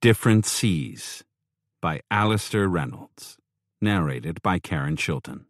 Different Seas by Alistair Reynolds. Narrated by Karen Chilton.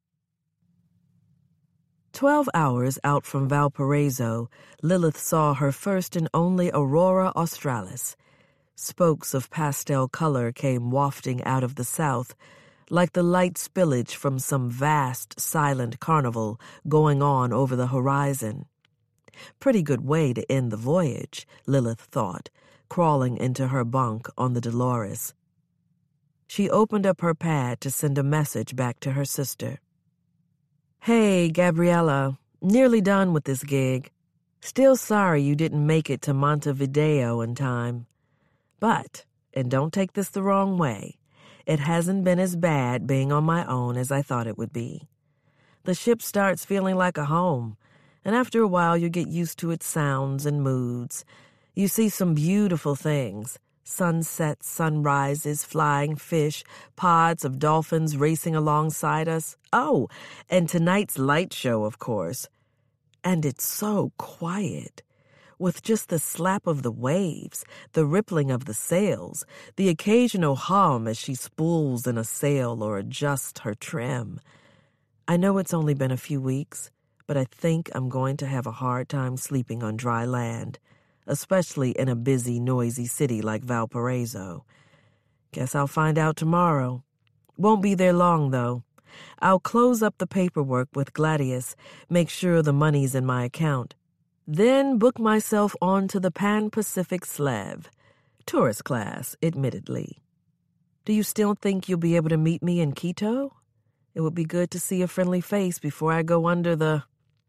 12 hours out from Valparaiso, Lilith saw her first and only aurora australis. Spokes of pastel color came wafting out of the south, like the light spillage from some vast, silent carnival going on over the horizon. Pretty good way to end the voyage, Lilith thought, crawling into her bunk on the Dolores. She opened up her pad to send a message back to her sister. "Hey, Gabriella, nearly done with this gig. Still sorry you didn't make it to Montevideo in time. But, and don't take this the wrong way, it hasn't been as bad being on my own as I thought it would be. The ship starts feeling like a home, and after a while you get used to its sounds and moods. You see some beautiful things. Sunsets, sunrises, flying fish, pods of dolphins racing alongside us. Oh, and tonight's light show, of course. And it's so quiet, with just the slap of the waves, the rippling of the sails, the occasional hum as she spools in a sail or adjusts her trim. I know it's only been a few weeks, but I think I'm going to have a hard time sleeping on dry land, especially in a busy, noisy city like Valparaiso. Guess I'll find out tomorrow. Won't be there long, though. I'll close up the paperwork with Gladius, make sure the money's in my account. Then book myself onto the Pan-Pacific Slav. Tourist class, admittedly. Do you still think you'll be able to meet me in Quito? It would be good to see a friendly face before I go under the...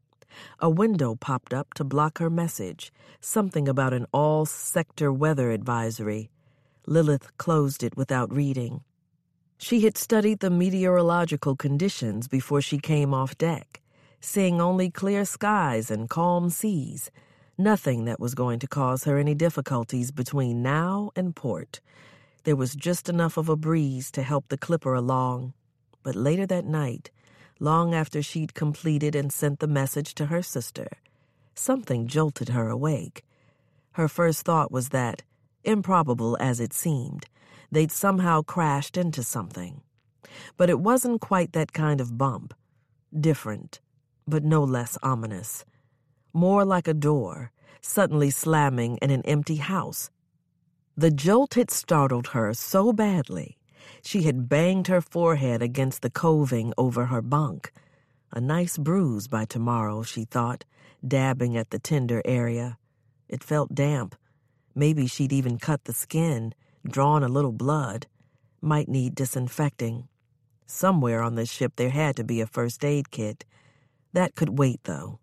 A window popped up to block her message, something about an all-sector weather advisory. Lilith closed it without reading. She had studied the meteorological conditions before she came off deck, seeing only clear skies and calm seas, nothing that was going to cause her any difficulties between now and port. There was just enough of a breeze to help the clipper along. But later that night, long after she'd completed and sent the message to her sister, something jolted her awake. Her first thought was that, improbable as it seemed, they'd somehow crashed into something. But it wasn't quite that kind of bump. Different, but no less ominous. More like a door, suddenly slamming in an empty house. The jolt had startled her so badly, she had banged her forehead against the coving over her bunk. A nice bruise by tomorrow, she thought, dabbing at the tender area. It felt damp. Maybe she'd even cut the skin, drawn a little blood. Might need disinfecting. Somewhere on this ship there had to be a first aid kit. That could wait, though.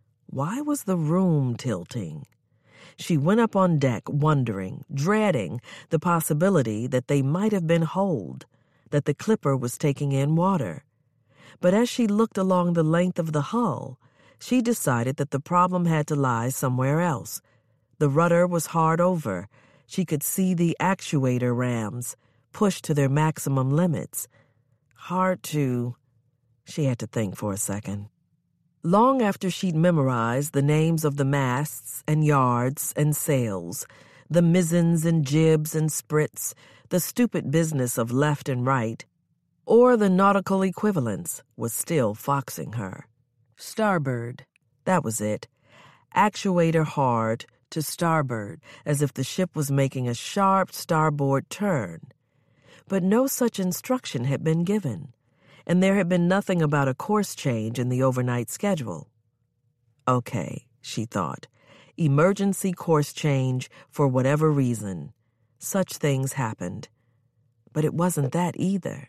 Why was the room tilting? She went up on deck, wondering, dreading the possibility that they might have been holed, that the clipper was taking in water. But as she looked along the length of the hull, she decided that the problem had to lie somewhere else. The rudder was hard over. She could see the actuator rams, pushed to their maximum limits. Hard to... She had to think for a second. Long after she'd memorized the names of the masts and yards and sails, the mizens and jibs and sprits, the stupid business of left and right, or the nautical equivalents, was still foxing her. Starboard, that was it. Actuator hard to starboard, as if the ship was making a sharp starboard turn. But no such instruction had been given, and there had been nothing about a course change in the overnight schedule. Okay, she thought, emergency course change for whatever reason. Such things happened. But it wasn't that either.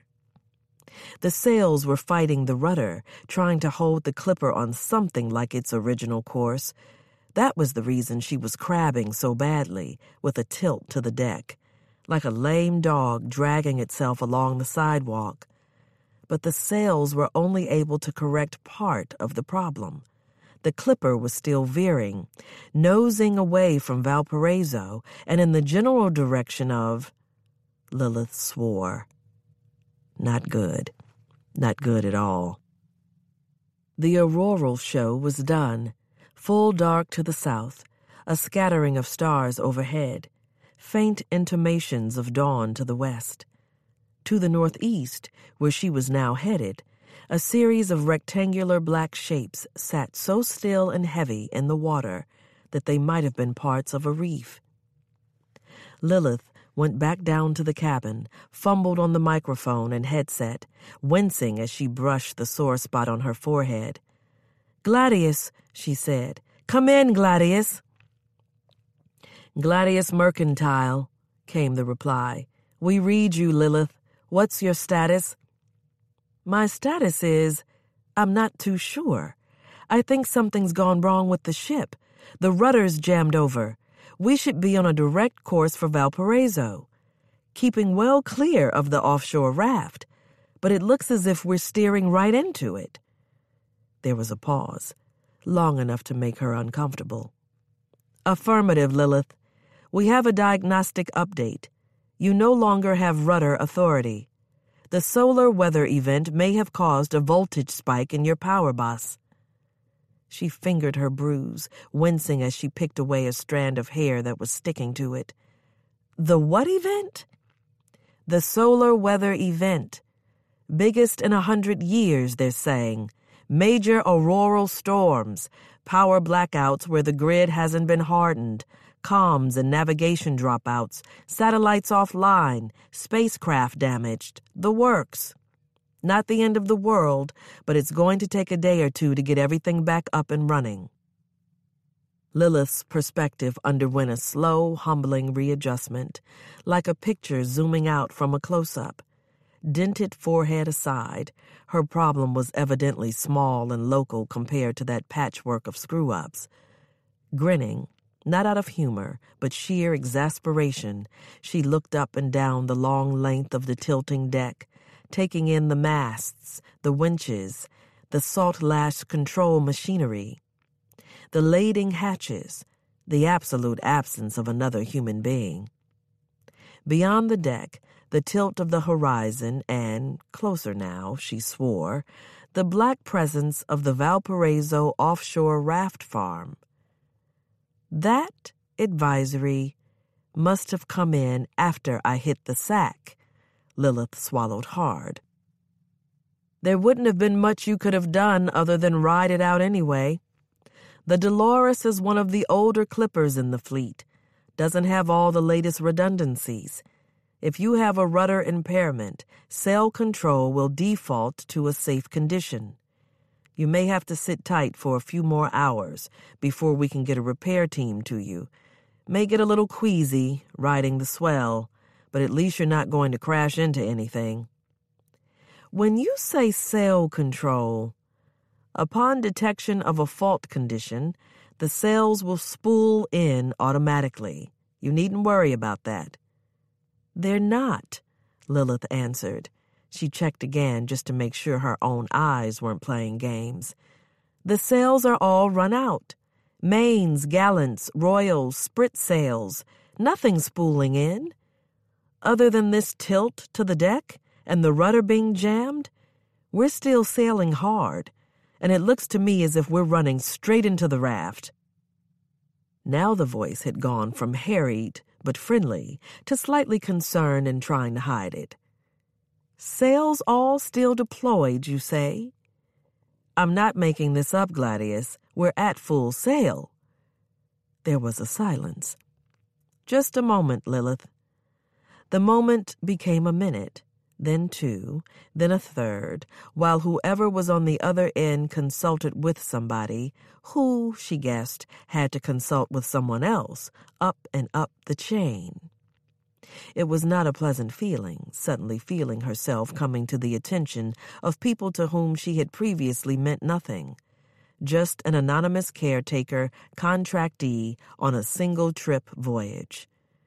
The sails were fighting the rudder, trying to hold the clipper on something like its original course. That was the reason she was crabbing so badly, with a tilt to the deck, like a lame dog dragging itself along the sidewalk. But the sails were only able to correct part of the problem. The clipper was still veering, nosing away from Valparaiso and in the general direction of... Lilith swore. Not good. Not good at all. The auroral show was done. Full dark to the south, a scattering of stars overhead. faint intimations of dawn to the west. To the northeast, where she was now headed, a series of rectangular black shapes sat so still and heavy in the water that they might have been parts of a reef. Lilith went back down to the cabin, fumbled on the microphone and headset, wincing as she brushed the sore spot on her forehead. "Gladius," she said. "Come in, Gladius." "Gladius Mercantile," came the reply. "We read you, Lilith. What's your status?" "My status is, I'm not too sure. I think something's gone wrong with the ship. The rudder's jammed over. We should be on a direct course for Valparaiso, keeping well clear of the offshore raft, but it looks as if we're steering right into it." There was a pause, long enough to make her uncomfortable. "Affirmative, Lilith. We have a diagnostic update. You no longer have rudder authority. The solar weather event may have caused a voltage spike in your power bus." She fingered her bruise, wincing as she picked away a strand of hair that was sticking to it. "The what event?" "The solar weather event. Biggest in 100 years, they're saying. Major auroral storms, power blackouts where the grid hasn't been hardened, comms and navigation dropouts, satellites offline, spacecraft damaged, the works. Not the end of the world, but it's going to take a day or two to get everything back up and running." Lilith's perspective underwent a slow, humbling readjustment, like a picture zooming out from a close-up. Dented forehead aside, her problem was evidently small and local compared to that patchwork of screw-ups. Grinning, not out of humor, but sheer exasperation, she looked up and down the long length of the tilting deck, taking in the masts, the winches, the salt-lash control machinery, the lading hatches, the absolute absence of another human being. Beyond the deck, the tilt of the horizon and, closer now, she swore, the black presence of the Valparaiso offshore raft farm. That advisory must have come in after I hit the sack. Lilith swallowed hard. "There wouldn't have been much you could have done other than ride it out anyway. The Dolores is one of the older clippers in the fleet, doesn't have all the latest redundancies. If you have a rudder impairment, sail control will default to a safe condition. You may have to sit tight for a few more hours before we can get a repair team to you. May get a little queasy riding the swell, but at least you're not going to crash into anything." "When you say sail control, upon detection of a fault condition, the sails will spool in automatically. You needn't worry about that." "They're not," Lilith answered. She checked again just to make sure her own eyes weren't playing games. "The sails are all run out. Mains, gallants, royals, sprit sails. Nothing spooling in. Other than this tilt to the deck and the rudder being jammed, we're still sailing hard, and it looks to me as if we're running straight into the raft." Now the voice had gone from harried but friendly to slightly concerned and trying to hide it. "Sails all still deployed, you say?" "I'm not making this up, Gladius. We're at full sail." There was a silence. "Just a moment, Lilith." The moment became a minute, then two, then a third, while whoever was on the other end consulted with somebody who, she guessed, had to consult with someone else, up and up the chain. It was not a pleasant feeling, suddenly feeling herself coming to the attention of people to whom she had previously meant nothing. Just an anonymous caretaker, contractee on a single-trip voyage.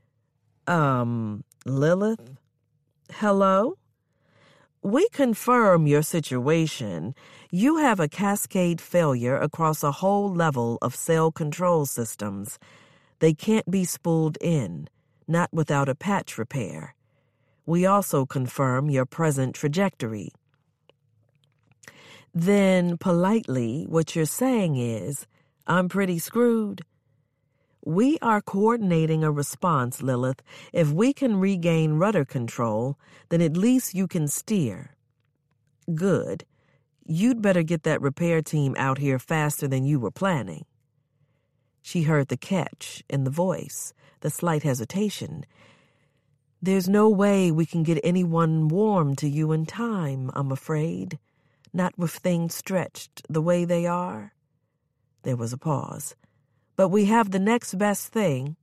Lilith? Hello? We confirm your situation. You have a cascade failure across a whole level of sail control systems. They can't be spooled in, not without a patch repair. We also confirm your present trajectory. Then, politely, what you're saying is, I'm pretty screwed. We are coordinating a response, Lilith. If we can regain rudder control, then at least you can steer. Good. You'd better get that repair team out here faster than you were planning. She heard the catch in the voice, the slight hesitation. There's no way we can get anyone warm to you in time, I'm afraid. Not with things stretched the way they are. There was a pause. But we have the next best thing.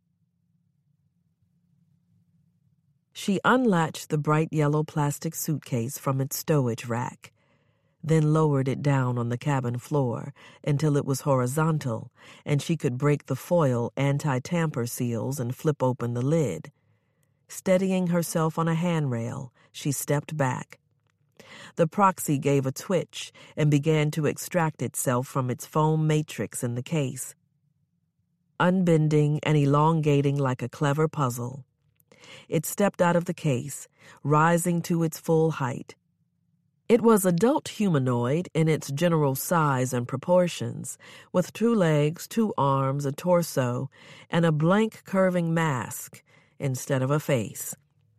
She unlatched the bright yellow plastic suitcase from its stowage rack, then lowered it down on the cabin floor until it was horizontal and she could break the foil anti-tamper seals and flip open the lid. Steadying herself on a handrail, she stepped back. The proxy gave a twitch and began to extract itself from its foam matrix in the case, unbending and elongating like a clever puzzle. It stepped out of the case, rising to its full height. It was adult humanoid in its general size and proportions, with 2 legs, 2 arms, a torso, and a blank curving mask instead of a face.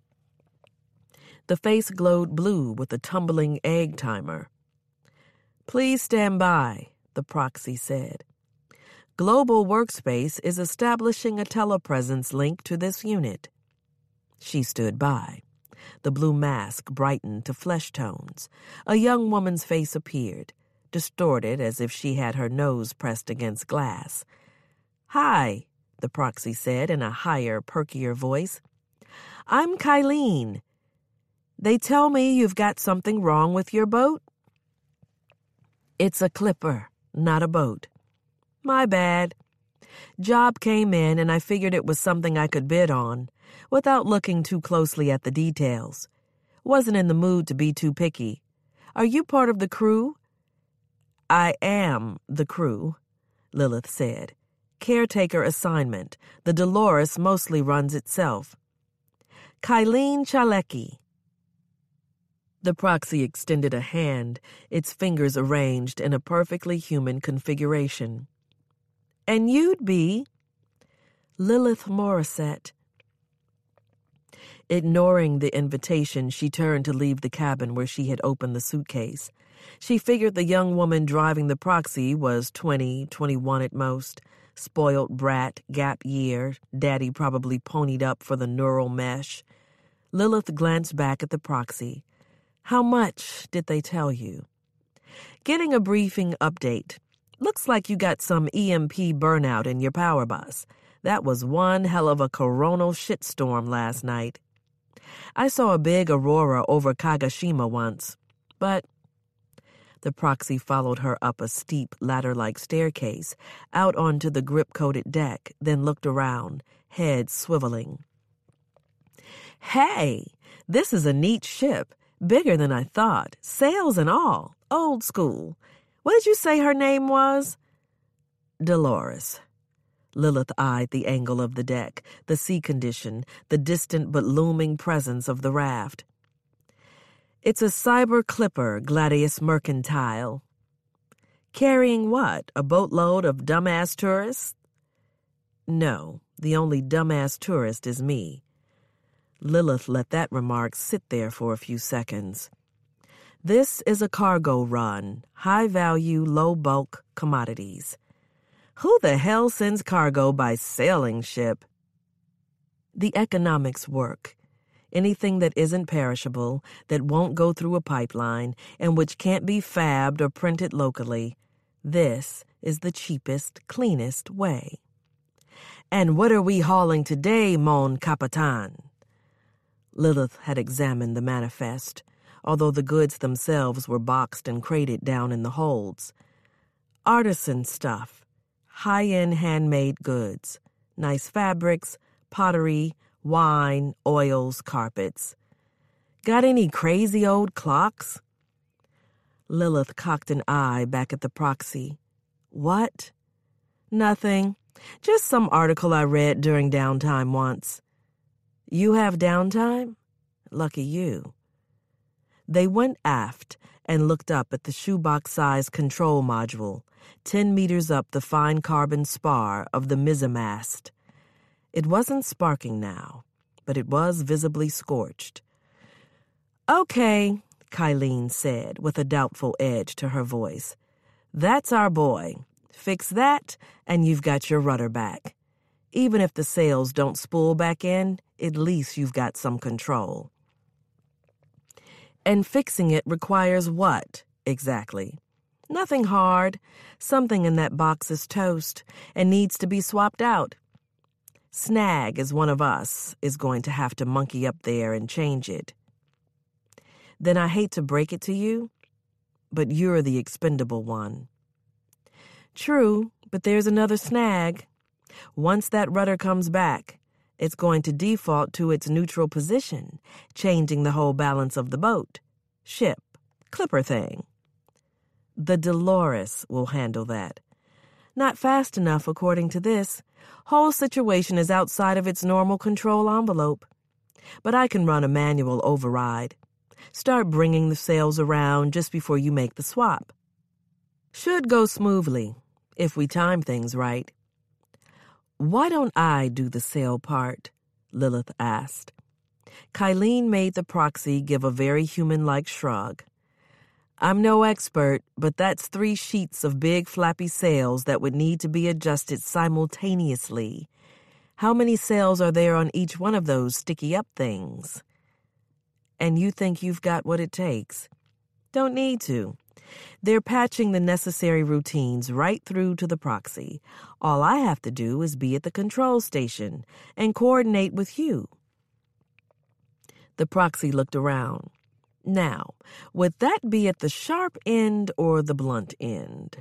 The face glowed blue with a tumbling egg timer. "Please stand by," the proxy said. "Global Workspace is establishing a telepresence link to this unit." She stood by. The blue mask brightened to flesh tones. A young woman's face appeared, distorted as if she had her nose pressed against glass. "Hi," the proxy said in a higher, perkier voice. "I'm Kylene. They tell me you've got something wrong with your boat?" "It's a clipper, not a boat." "My bad. Job came in and I figured it was something I could bid on, without looking too closely at the details. Wasn't in the mood to be too picky. Are you part of the crew?" "I am the crew," Lilith said. "Caretaker assignment. The Dolores mostly runs itself." "Kylene Chalecki." The proxy extended a hand, its fingers arranged in a perfectly human configuration. "And you'd be?" "Lilith Morissette." Ignoring the invitation, she turned to leave the cabin where she had opened the suitcase. She figured the young woman driving the proxy was 20, 21 at most. Spoiled brat, gap year, daddy probably ponied up for the neural mesh. Lilith glanced back at the proxy. "How much did they tell you?" "Getting a briefing update. Looks like you got some EMP burnout in your power bus. That was one hell of a coronal shitstorm last night. I saw a big aurora over Kagoshima once, but..." The proxy followed her up a steep ladder-like staircase, out onto the grip-coated deck, then looked around, head swiveling. "Hey, this is a neat ship. Bigger than I thought. Sails and all. Old school. What did you say her name was?" "Dolores." Lilith eyed the angle of the deck, the sea condition, the distant but looming presence of the raft. "It's a cyber clipper, Gladius Mercantile." "Carrying what? A boatload of dumbass tourists?" "No, the only dumbass tourist is me." Lilith let that remark sit there for a few seconds. "This is a cargo run, high-value, low-bulk commodities." "Who the hell sends cargo by sailing ship?" "The economics work. Anything that isn't perishable, that won't go through a pipeline, and which can't be fabbed or printed locally. This is the cheapest, cleanest way." "And what are we hauling today, mon Capitan?" Lilith had examined the manifest, although the goods themselves were boxed and crated down in the holds. "Artisan stuff. High-end handmade goods. Nice fabrics, pottery, wine, oils, carpets." "Got any crazy old clocks?" Lilith cocked an eye back at the proxy. "What?" "Nothing. Just some article I read during downtime once." "You have downtime? Lucky you." They went aft, and looked up at the shoebox-sized control module, 10 meters up the fine carbon spar of the mizzenmast. It wasn't sparking now, but it was visibly scorched. "Okay," Kylene said, with a doubtful edge to her voice. "That's our boy. Fix that, and you've got your rudder back. Even if the sails don't spool back in, at least you've got some control." "And fixing it requires what, exactly?" "Nothing hard. Something in that box is toast and needs to be swapped out. Snag, as one of us, is going to have to monkey up there and change it." "Then I hate to break it to you, but you're the expendable one." "True, but there's another snag. Once that rudder comes back, it's going to default to its neutral position, changing the whole balance of the boat, ship, clipper thing. The Dolores will handle that. Not fast enough, according to this. Whole situation is outside of its normal control envelope. But I can run a manual override. Start bringing the sails around just before you make the swap. Should go smoothly, if we time things right." "Why don't I do the sail part?" Lilith asked. Kylene made the proxy give a very human-like shrug. "I'm no expert, but that's 3 sheets of big flappy sails that would need to be adjusted simultaneously. How many sails are there on each one of those sticky-up things?" "And you think you've got what it takes?" "Don't need to. They're patching the necessary routines right through to the proxy. All I have to do is be at the control station and coordinate with you." The proxy looked around. "Now, would that be at the sharp end or the blunt end?"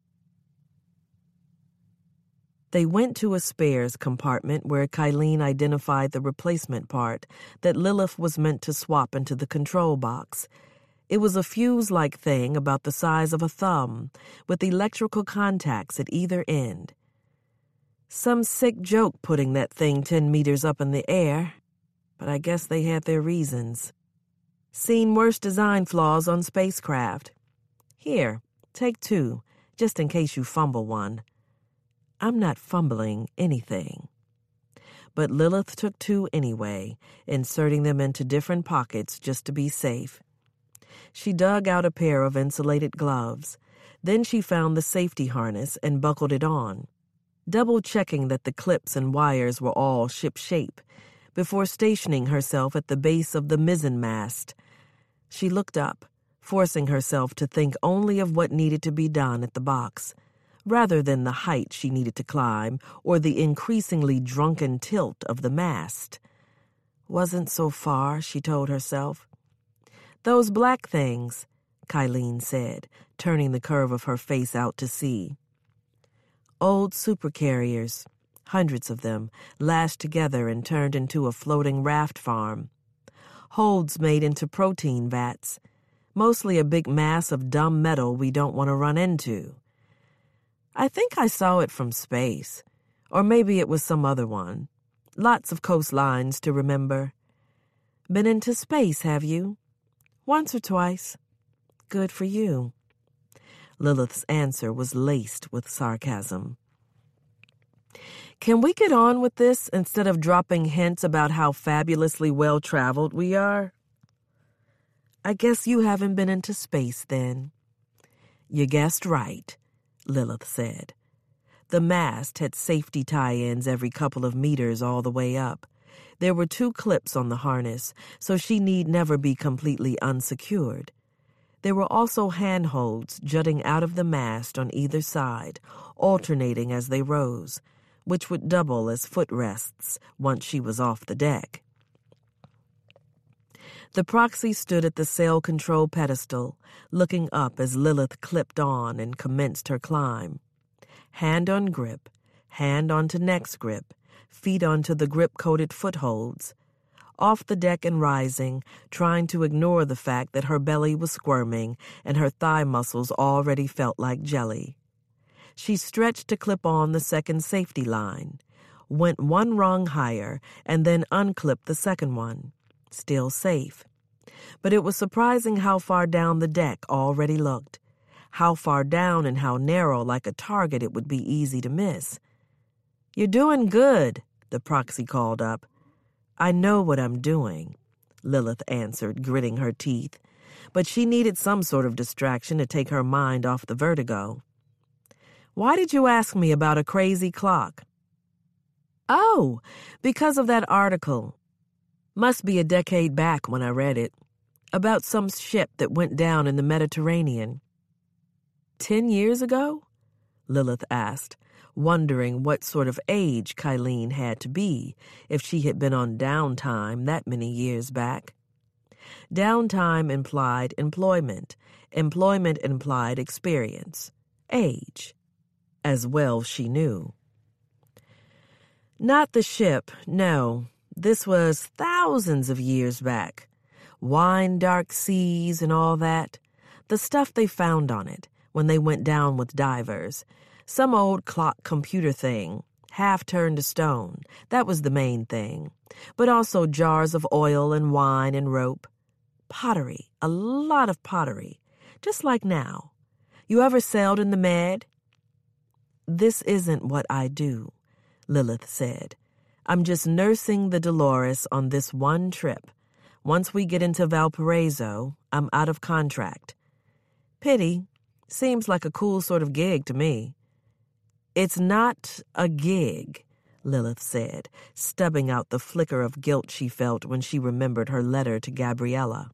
They went to a spares compartment where Kylene identified the replacement part that Lilith was meant to swap into the control box. It was a fuse-like thing about the size of a thumb, with electrical contacts at either end. Some sick joke putting that thing 10 meters up in the air, but I guess they had their reasons. Seen worse design flaws on spacecraft. Here, take 2, just in case you fumble one. I'm not fumbling anything. But Lilith took 2 anyway, inserting them into different pockets just to be safe. She dug out a pair of insulated gloves. Then she found the safety harness and buckled it on, double-checking that the clips and wires were all ship-shape, before stationing herself at the base of the mizzenmast. She looked up, forcing herself to think only of what needed to be done at the box, rather than the height she needed to climb or the increasingly drunken tilt of the mast. Wasn't so far, she told herself. "Those black things," Kylene said, turning the curve of her face out to sea. "Old supercarriers, hundreds of them, lashed together and turned into a floating raft farm. Holds made into protein vats, mostly a big mass of dumb metal we don't want to run into. I think I saw it from space, or maybe it was some other one. Lots of coastlines to remember. Been into space, have you? Once or twice. Good for you." Lilith's answer was laced with sarcasm. "Can we get on with this instead of dropping hints about how fabulously well-traveled we are?" "I guess you haven't been into space, then." "You guessed right," Lilith said. The mast had safety tie-ins every couple of meters all the way up. There were 2 clips on the harness, so she need never be completely unsecured. There were also handholds jutting out of the mast on either side, alternating as they rose, which would double as footrests once she was off the deck. The proxy stood at the sail control pedestal, looking up as Lilith clipped on and commenced her climb. Hand on grip, hand onto next grip, feet onto the grip-coated footholds. Off the deck and rising, trying to ignore the fact that her belly was squirming and her thigh muscles already felt like jelly. She stretched to clip on the second safety line, went 1 rung higher, and then unclipped the second one. Still safe. But it was surprising how far down the deck already looked. How far down and how narrow, like a target it would be easy to miss. "You're doing good," the proxy called up. "I know what I'm doing," Lilith answered, gritting her teeth. But she needed some sort of distraction to take her mind off the vertigo. "Why did you ask me about a crazy clock?" "Oh, because of that article. Must be a decade back when I read it. About some ship that went down in the Mediterranean." 10 years ago? Lilith asked, wondering what sort of age Kylene had to be if she had been on downtime that many years back. Downtime implied employment. Employment implied experience. Age. As well she knew. Not the ship, no. This was thousands of years back. Wine-dark seas and all that. The stuff they found on it when they went down with divers. Some old clock computer thing, half turned to stone. That was the main thing. But also jars of oil and wine and rope. Pottery, a lot of pottery. Just like now. You ever sailed in the Med? "This isn't what I do," Lilith said. "I'm just nursing the Dolores on this one trip. Once we get into Valparaiso, I'm out of contract." "Pity. Seems like a cool sort of gig to me." "It's not a gig," Lilith said, stubbing out the flicker of guilt she felt when she remembered her letter to Gabriella.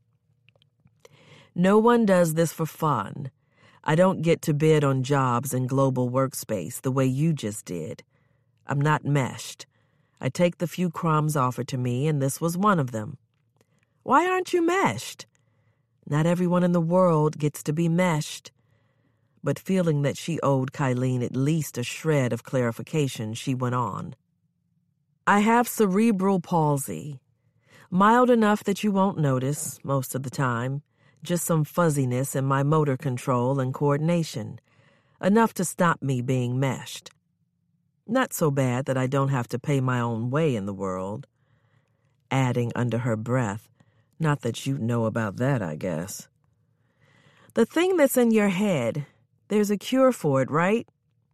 "No one does this for fun. I don't get to bid on jobs in global workspace the way you just did. I'm not meshed. I take the few crumbs offered to me, and this was one of them." "Why aren't you meshed?" "Not everyone in the world gets to be meshed." But feeling that she owed Kylene at least a shred of clarification, she went on. "I have cerebral palsy. Mild enough that you won't notice most of the time. Just some fuzziness in my motor control and coordination. Enough to stop me being meshed. Not so bad that I don't have to pay my own way in the world." Adding under her breath, "Not that you know about that, I guess." "The thing that's in your head, there's a cure for it, right?"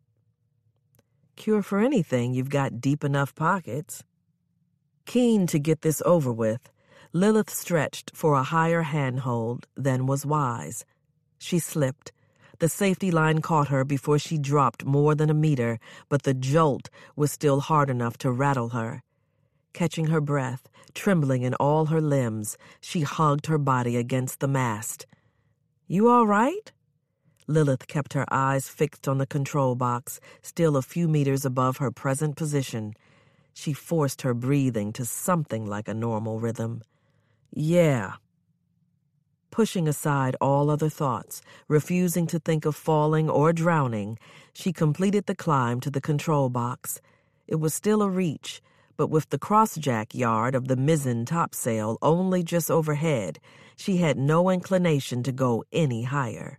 "Cure for anything you've got deep enough pockets." Keen to get this over with, Lilith stretched for a higher handhold than was wise. She slipped. The safety line caught her before she dropped more than a meter, but the jolt was still hard enough to rattle her. Catching her breath, trembling in all her limbs, she hugged her body against the mast. "You all right?" Lilith kept her eyes fixed on the control box, still a few meters above her present position. She forced her breathing to something like a normal rhythm. "Yeah." Pushing aside all other thoughts, refusing to think of falling or drowning, she completed the climb to the control box. It was still a reach, but with the crossjack yard of the mizzen topsail only just overhead, she had no inclination to go any higher.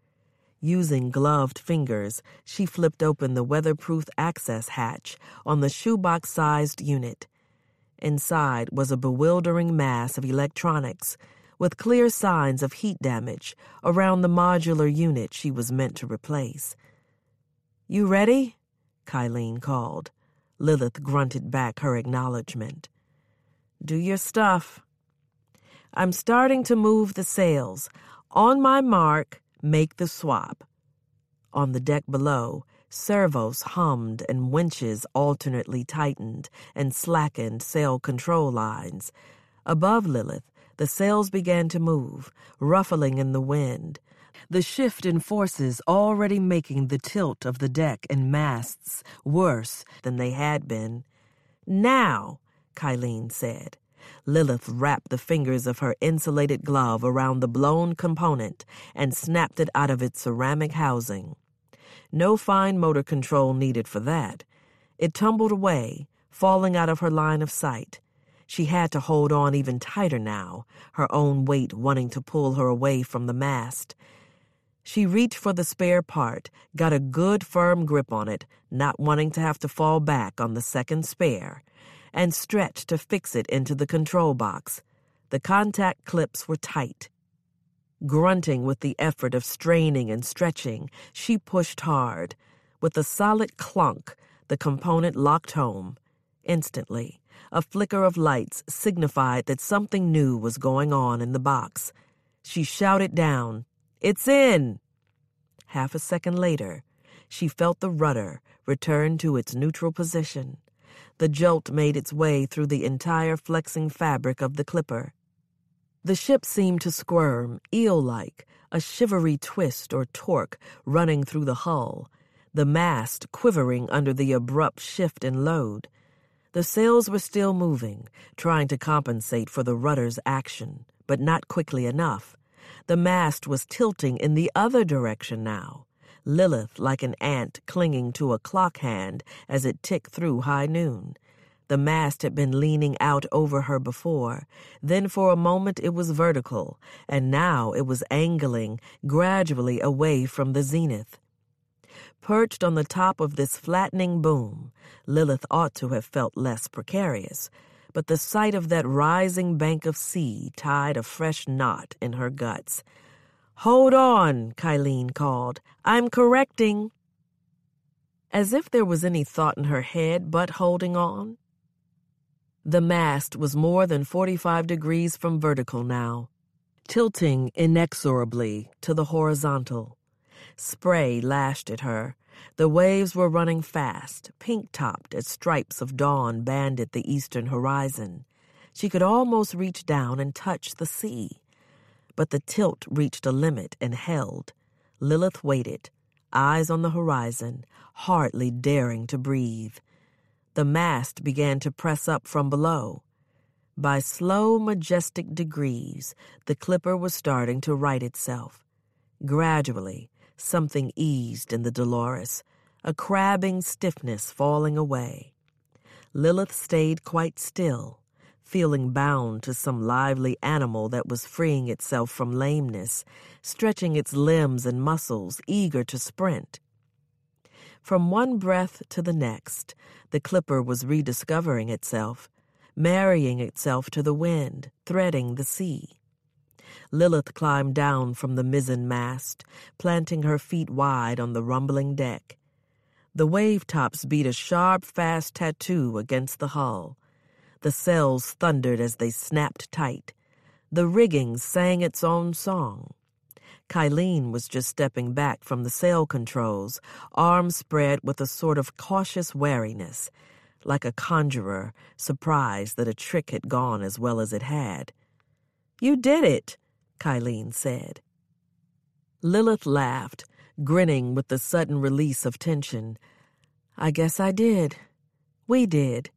Using gloved fingers, she flipped open the weatherproof access hatch on the shoebox-sized unit. Inside was a bewildering mass of electronics, with clear signs of heat damage around the modular unit she was meant to replace. "You ready?" Kylene called. Lilith grunted back her acknowledgement. "Do your stuff." "I'm starting to move the sails. On my mark, make the swap." On the deck below, servos hummed and winches alternately tightened and slackened sail control lines. Above Lilith, the sails began to move, ruffling in the wind, the shift in forces already making the tilt of the deck and masts worse than they had been. "Now," Kylene said. Lilith wrapped the fingers of her insulated glove around the blown component and snapped it out of its ceramic housing. No fine motor control needed for that. It tumbled away, falling out of her line of sight. She had to hold on even tighter now, her own weight wanting to pull her away from the mast. She reached for the spare part, got a good firm grip on it, not wanting to have to fall back on the second spare, and stretched to fix it into the control box. The contact clips were tight. Grunting with the effort of straining and stretching, she pushed hard. With a solid clunk, the component locked home. Instantly, a flicker of lights signified that something new was going on in the box. She shouted down, "It's in!" Half a second later, she felt the rudder return to its neutral position. The jolt made its way through the entire flexing fabric of the clipper. The ship seemed to squirm, eel-like, a shivery twist or torque running through the hull, the mast quivering under the abrupt shift in load. The sails were still moving, trying to compensate for the rudder's action, but not quickly enough. The mast was tilting in the other direction now, Lilith like an ant clinging to a clock hand as it ticked through high noon. The mast had been leaning out over her before. Then for a moment it was vertical, and now it was angling gradually away from the zenith. Perched on the top of this flattening boom, Lilith ought to have felt less precarious, but the sight of that rising bank of sea tied a fresh knot in her guts. "Hold on," Kylene called. "I'm correcting." As if there was any thought in her head but holding on. The mast was more than 45 degrees from vertical now, tilting inexorably to the horizontal. Spray lashed at her. The waves were running fast, pink-topped as stripes of dawn banded the eastern horizon. She could almost reach down and touch the sea. But the tilt reached a limit and held. Lilith waited, eyes on the horizon, hardly daring to breathe. The mast began to press up from below. By slow, majestic degrees, the clipper was starting to right itself. Gradually, something eased in the Dolores, a crabbing stiffness falling away. Lilith stayed quite still, feeling bound to some lively animal that was freeing itself from lameness, stretching its limbs and muscles, eager to sprint. From one breath to the next, the clipper was rediscovering itself, marrying itself to the wind, threading the sea. Lilith climbed down from the mizzen mast, planting her feet wide on the rumbling deck. The wave tops beat a sharp, fast tattoo against the hull. The sails thundered as they snapped tight. The rigging sang its own song. Kylene was just stepping back from the sail controls, arms spread with a sort of cautious wariness, like a conjurer surprised that a trick had gone as well as it had. "You did it," Kylene said. Lilith laughed, grinning with the sudden release of tension. "I guess I did. We did."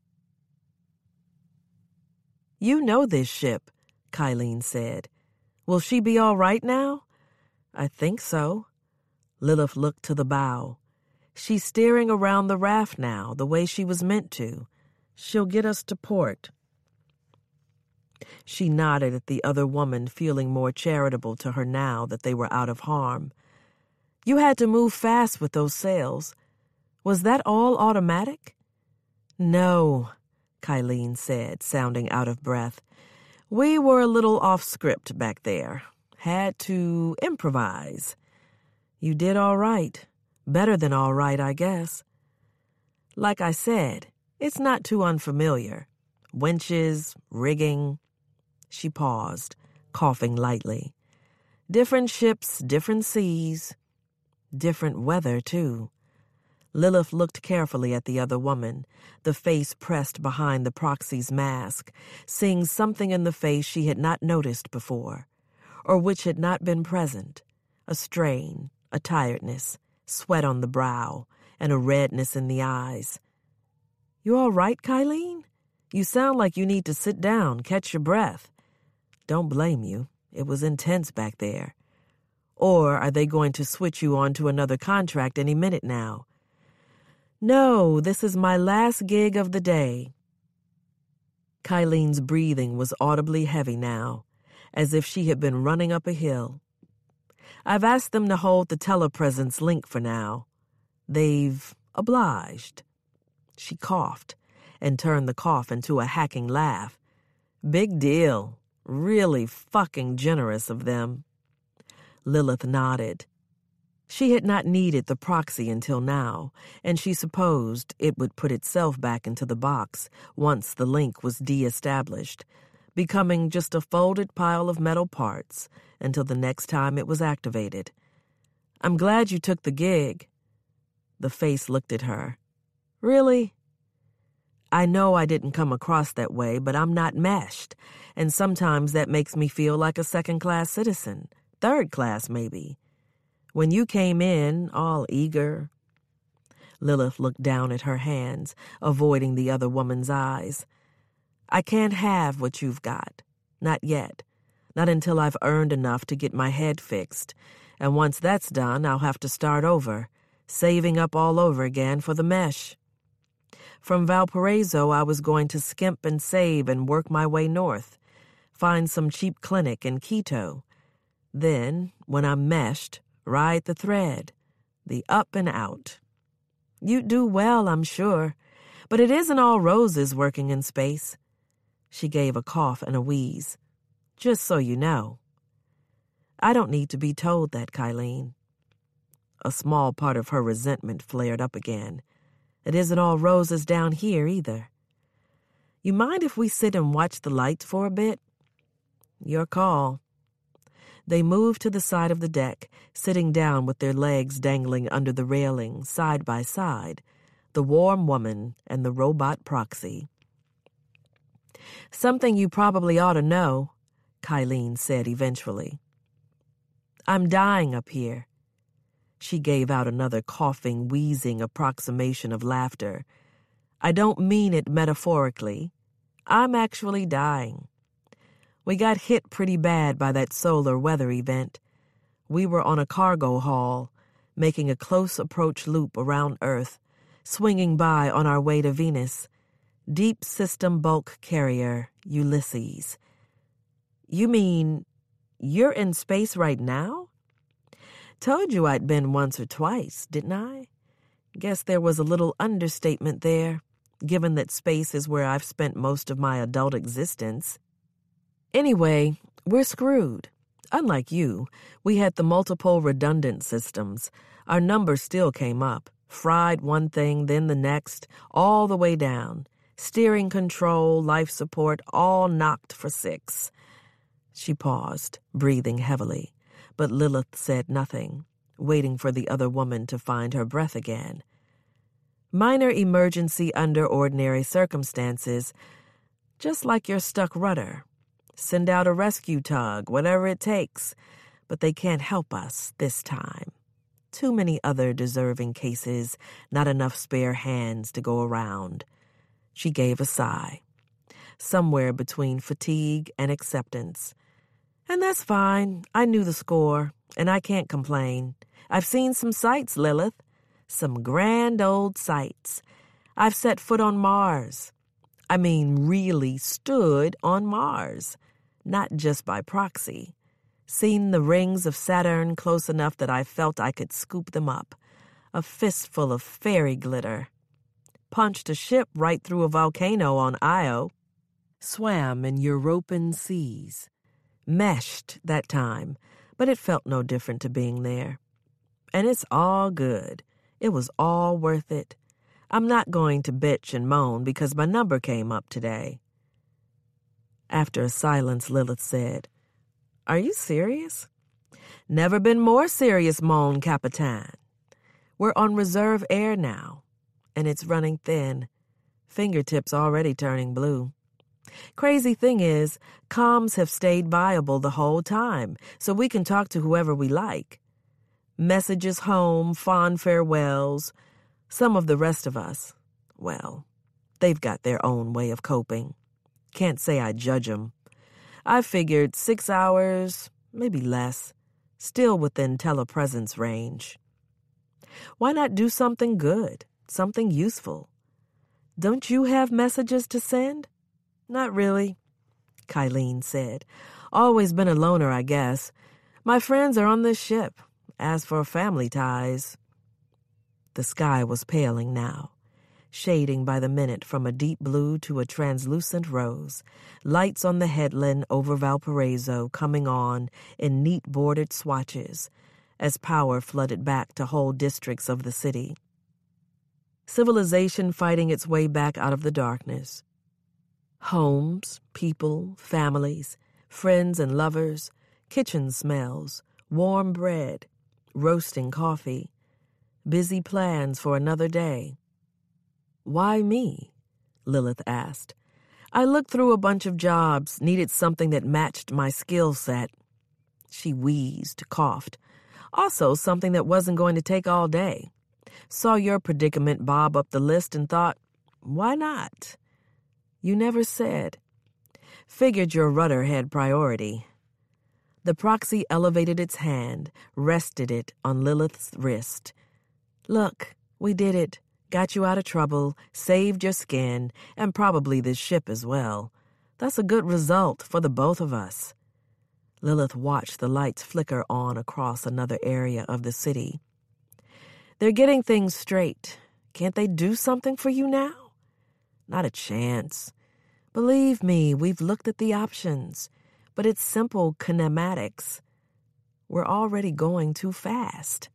"You know this ship," Kylene said. "Will she be all right now?" "I think so." Lilith looked to the bow. "She's steering around the raft now, the way she was meant to. She'll get us to port." She nodded at the other woman, feeling more charitable to her now that they were out of harm. "You had to move fast with those sails. Was that all automatic?" "No," Kylene said, sounding out of breath. "We were a little off script back there. Had to improvise. You did all right. Better than all right, I guess. Like I said, it's not too unfamiliar. Winches, rigging." She paused, coughing lightly. "Different ships, different seas. Different weather, too." Lilith looked carefully at the other woman, the face pressed behind the proxy's mask, seeing something in the face she had not noticed before, or which had not been present, a strain, a tiredness, sweat on the brow, and a redness in the eyes. "You all right, Kylene? You sound like you need to sit down, catch your breath." "Don't blame you. It was intense back there. Or are they going to switch you on to another contract any minute now?" "No, this is my last gig of the day." Kylene's breathing was audibly heavy now, as if she had been running up a hill. "I've asked them to hold the telepresence link for now. They've obliged." She coughed and turned the cough into a hacking laugh. "Big deal. Really fucking generous of them. Lilith nodded. She had not needed the proxy until now, and she supposed it would put itself back into the box once the link was de-established, becoming just a folded pile of metal parts until the next time it was activated. I'm glad you took the gig. The face looked at her. Really? I know I didn't come across that way, but I'm not meshed, and sometimes that makes me feel like a second-class citizen, third class maybe. When you came in, all eager. Lilith looked down at her hands, avoiding the other woman's eyes. I can't have what you've got. Not yet. Not until I've earned enough to get my head fixed. And once that's done, I'll have to start over, saving up all over again for the mesh. From Valparaiso, I was going to skimp and save and work my way north, find some cheap clinic in Quito. Then, when I'm meshed, ride the thread, the up and out. You'd do well, I'm sure, but it isn't all roses working in space. She gave a cough and a wheeze. Just so you know. I don't need to be told that, Kylene. A small part of her resentment flared up again. It isn't all roses down here, either. You mind if we sit and watch the lights for a bit? Your call. They moved to the side of the deck, sitting down with their legs dangling under the railing, side by side, the warm woman and the robot proxy. Something you probably ought to know, Kylene said eventually. I'm dying up here. She gave out another coughing, wheezing approximation of laughter. I don't mean it metaphorically. I'm actually dying. We got hit pretty bad by that solar weather event. We were on a cargo haul, making a close approach loop around Earth, swinging by on our way to Venus. Deep System Bulk Carrier, Ulysses. You mean you're in space right now? Told you I'd been once or twice, didn't I? Guess there was a little understatement there, given that space is where I've spent most of my adult existence. Anyway, we're screwed. Unlike you, we had the multiple redundant systems. Our number still came up, fried one thing, then the next, all the way down. Steering control, life support, all knocked for 6. She paused, breathing heavily, but Lilith said nothing, waiting for the other woman to find her breath again. Minor emergency under ordinary circumstances, just like your stuck rudder. Send out a rescue tug, whatever it takes, but they can't help us this time. Too many other deserving cases, not enough spare hands to go around. She gave a sigh, somewhere between fatigue and acceptance. And that's fine. I knew the score, and I can't complain. I've seen some sights, Lilith. Some grand old sights. I've set foot on Mars. I mean, really stood on Mars. Not just by proxy. Seen the rings of Saturn close enough that I felt I could scoop them up. A fistful of fairy glitter. Punched a ship right through a volcano on Io. Swam in European seas. Meshed that time, but it felt no different to being there. And it's all good. It was all worth it. I'm not going to bitch and moan because my number came up today. After a silence, Lilith said, Are you serious? Never been more serious, mon Capitan. We're on reserve air now, and it's running thin. Fingertips already turning blue. Crazy thing is, comms have stayed viable the whole time, so we can talk to whoever we like. Messages home, fond farewells. Some of the rest of us, well, they've got their own way of coping. Can't say I judge them. I figured 6 hours, maybe less, still within telepresence range. Why not do something good, something useful? Don't you have messages to send? Not really, Kylene said. Always been a loner, I guess. My friends are on this ship. As for family ties... The sky was paling now. shading by the minute from a deep blue to a translucent rose, lights on the headland over Valparaiso coming on in neat bordered swatches as power flooded back to whole districts of the city. Civilization fighting its way back out of the darkness. Homes, people, families, friends and lovers, kitchen smells, warm bread, roasting coffee, busy plans for another day. "Why me?" Lilith asked. "I looked through a bunch of jobs, needed something that matched my skill set." She wheezed, coughed. "Also something that wasn't going to take all day. Saw your predicament bob up the list and thought, why not? You never said. Figured your rudder had priority." The proxy elevated its hand, rested it on Lilith's wrist. "Look, we did it. Got you out of trouble, saved your skin, and probably this ship as well. That's a good result for the both of us." Lilith watched the lights flicker on across another area of the city. "They're getting things straight. Can't they do something for you now?" "Not a chance. Believe me, we've looked at the options, but it's simple kinematics. We're already going too fast."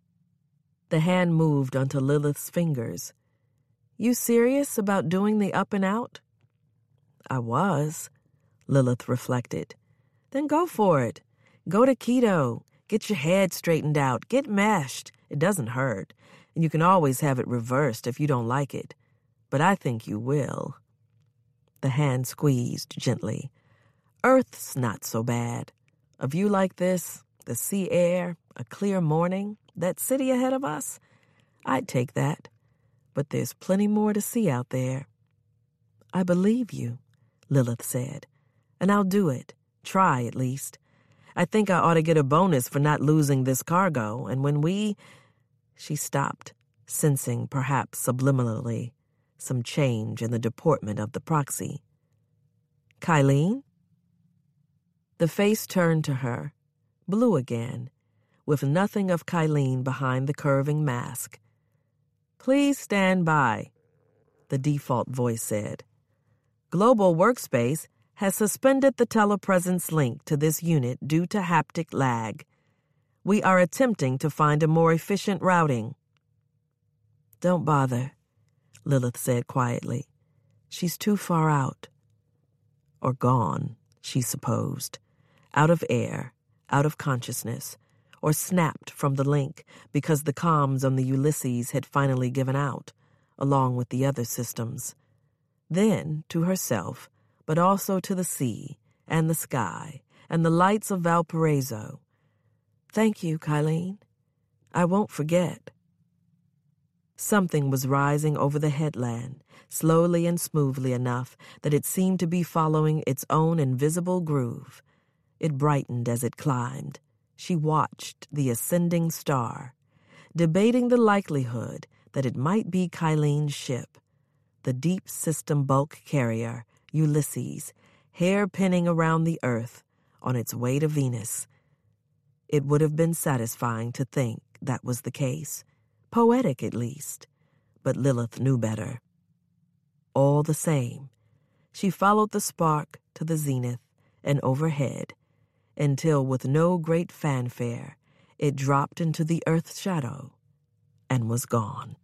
The hand moved onto Lilith's fingers. "You serious about doing the up and out?" "I was," Lilith reflected. "Then go for it. Go to keto. Get your head straightened out. Get meshed. It doesn't hurt. And you can always have it reversed if you don't like it. But I think you will." The hand squeezed gently. "Earth's not so bad. A view like this, the sea air, a clear morning, that city ahead of us, I'd take that. But there's plenty more to see out there." "I believe you," Lilith said. "And I'll do it. Try, at least. I think I ought to get a bonus for not losing this cargo, and when we—" She stopped, sensing, perhaps subliminally, some change in the deportment of the proxy. "Kylene?" The face turned to her, blue again, with nothing of Kylene behind the curving mask. "Please stand by," the default voice said. "Global Workspace has suspended the telepresence link to this unit due to haptic lag. We are attempting to find a more efficient routing." "Don't bother," Lilith said quietly. "She's too far out." Or gone, she supposed. Out of air, out of consciousness, or snapped from the link because the comms on the Ulysses had finally given out, along with the other systems. Then, to herself, but also to the sea and the sky and the lights of Valparaiso. "Thank you, Kylene. I won't forget." Something was rising over the headland, slowly and smoothly enough that it seemed to be following its own invisible groove. It brightened as it climbed. She watched the ascending star, debating the likelihood that it might be Kylene's ship, the deep system bulk carrier, Ulysses, hair-pinning around the Earth on its way to Venus. It would have been satisfying to think that was the case, poetic at least, but Lilith knew better. All the same, she followed the spark to the zenith and overhead, until with no great fanfare it dropped into the Earth's shadow and was gone.